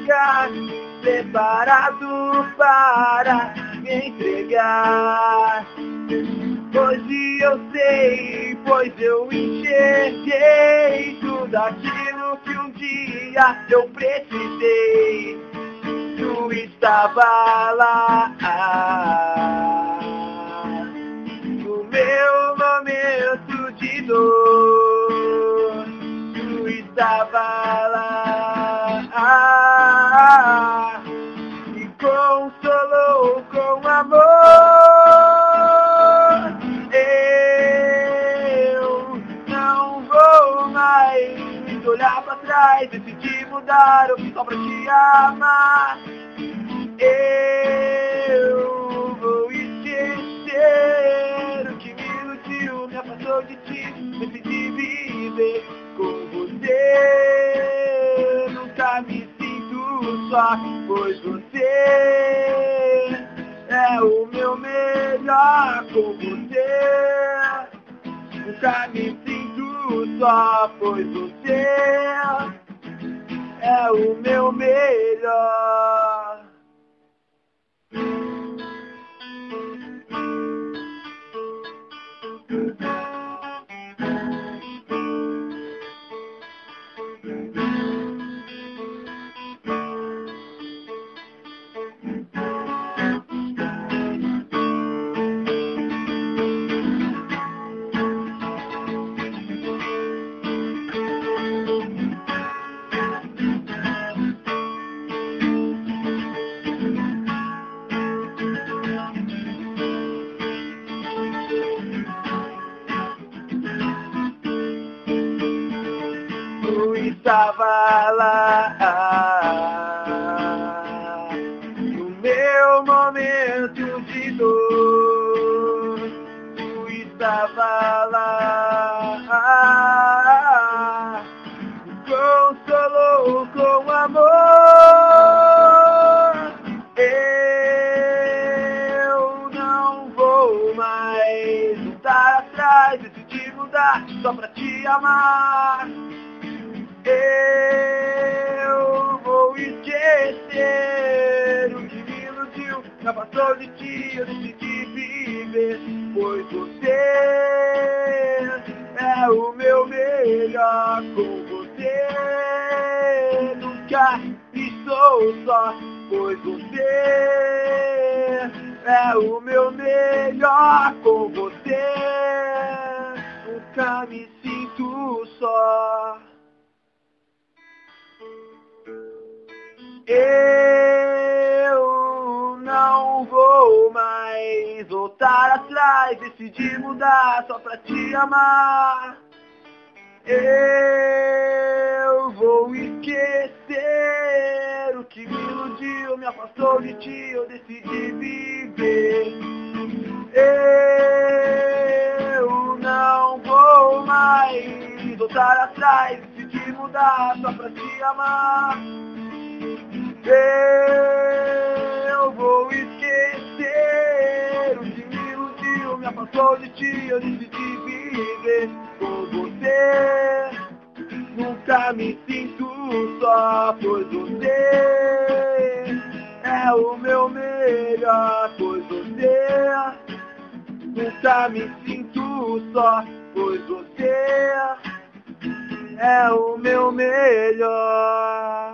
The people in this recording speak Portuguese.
chegar, preparado para me entregar. Hoje eu sei, pois eu enxerguei tudo aquilo que um dia eu precisei. Tu estava lá, no meu momento de dor. Tu estava lá, me consolou com amor. Eu não vou mais olhar pra trás, decidi mudar, eu vim só pra te amar. Eu vou esquecer o que me iludiu, me afastou de ti, decidi viver com você. Nunca me sinto só, pois você é o meu melhor com você. Nunca me sinto só, pois você é o meu melhor. Tu estava lá, no meu momento de dor. Tu estava lá, me consolou com amor. Eu não vou mais voltar atrás, decidi mudar só pra te amar. Eu vou esquecer o que me iludiu, me afastou de ti, eu decidi viver, pois você é o meu melhor. Com você nunca estou só, pois você é o meu melhor. Com você nunca me sinto só. Eu não vou mais voltar atrás, decidi mudar só pra te amar. Eu vou esquecer o que me iludiu, me afastou de ti, eu decidi viver. Eu não vou mais voltar atrás, decidi mudar só pra te amar. Eu vou esquecer o que me iludiu, me afastou de ti, eu decidi viver com você. Nunca me sinto só, pois você é o meu melhor. Pois você nunca me sinto só, pois você é o meu melhor.